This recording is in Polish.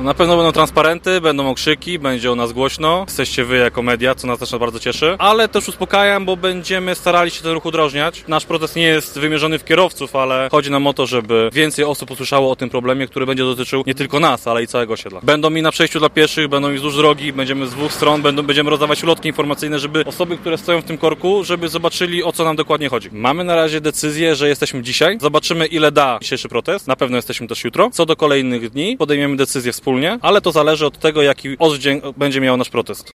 Na pewno będą transparenty, będą okrzyki, będzie o nas głośno. Jesteście wy jako media, co nas też bardzo cieszy. Ale też uspokajam, bo będziemy starali się ten ruch udrożniać. Nasz protest nie jest wymierzony w kierowców, ale chodzi nam o to, żeby więcej osób usłyszało o tym problemie, który będzie dotyczył nie tylko nas, ale i całego osiedla. Będą mi na przejściu dla pieszych, będą mi wzdłuż drogi, będziemy z dwóch stron, będziemy rozdawać ulotki informacyjne, żeby osoby, które stoją w tym korku, żeby zobaczyli, o co nam dokładnie chodzi. Mamy na razie decyzję, że jesteśmy dzisiaj. Zobaczymy, ile da dzisiejszy protest. Na pewno jesteśmy też jutro. Co do kolejnych dni, podejmiemy decyzję wspólnie, ale to zależy od tego, jaki oddźwięk będzie miał nasz protest.